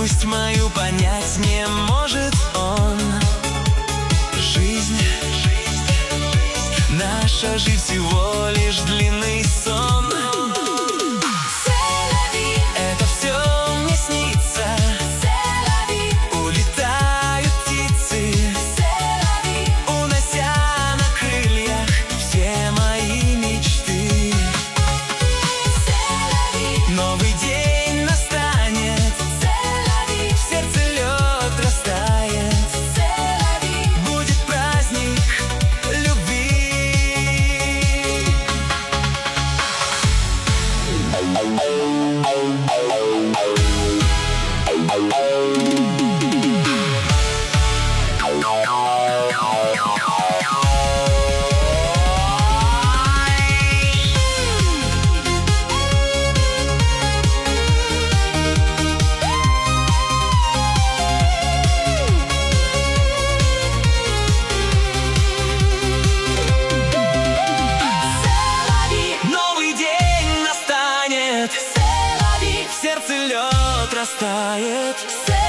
грусть мою понять не может он. Жизнь, наша жизнь всего лишь длинный сон. Это все мне снится. Улетают птицы, унося на крыльях все мои мечты. Новый день настанет, в сердце лед растает. Будет праздник любви. Новый день настанет, в сердце лед растает.